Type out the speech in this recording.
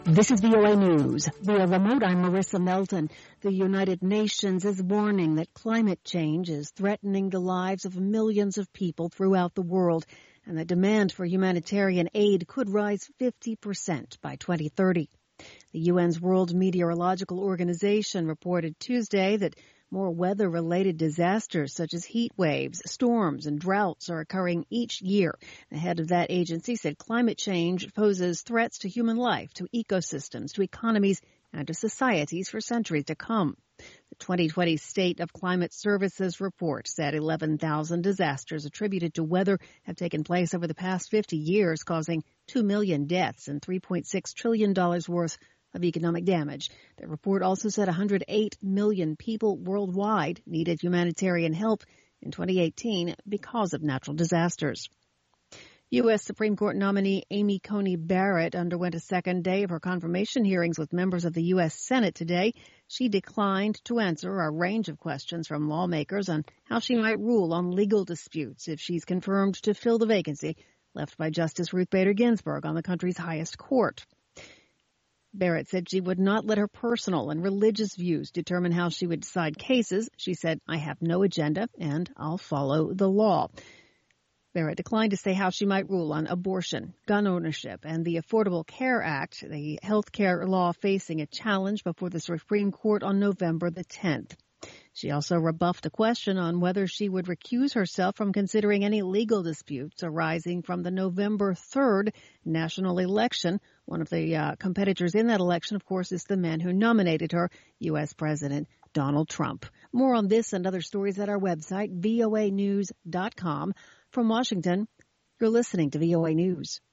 This is VOA News. Via remote, I'm Marissa Melton. The United Nations is warning that climate change is threatening the lives of millions of people throughout the world, and that demand for humanitarian aid could rise 50% by 2030. The UN's World Meteorological Organization reported Tuesday that more weather-related disasters such as heat waves, storms, and droughts are occurring each year. The head of that agency said climate change poses threats to human life, to ecosystems, to economies, and to societies for centuries to come. The 2020 State of Climate Services report said 11,000 disasters attributed to weather have taken place over the past 50 years, causing 2 million deaths and $3.6 trillion worth of economic damage. The report also said 108 million people worldwide needed humanitarian help in 2018 because of natural disasters. U.S. Supreme Court nominee Amy Coney Barrett underwent a second day of her confirmation hearings with members of the U.S. Senate today. She declined to answer a range of questions from lawmakers on how she might rule on legal disputes if she's confirmed to fill the vacancy left by Justice Ruth Bader Ginsburg on the country's highest court. Barrett said she would not let her personal and religious views determine how she would decide cases. She said, "I have no agenda and I'll follow the law." Barrett declined to say how she might rule on abortion, gun ownership, and the Affordable Care Act, the health care law facing a challenge before the Supreme Court on November the 10th. She also rebuffed a question on whether she would recuse herself from considering any legal disputes arising from the November 3rd national election. One of the competitors in that election, of course, is the man who nominated her, U.S. President Donald Trump. More on this and other stories at our website, voanews.com. From Washington, you're listening to VOA News.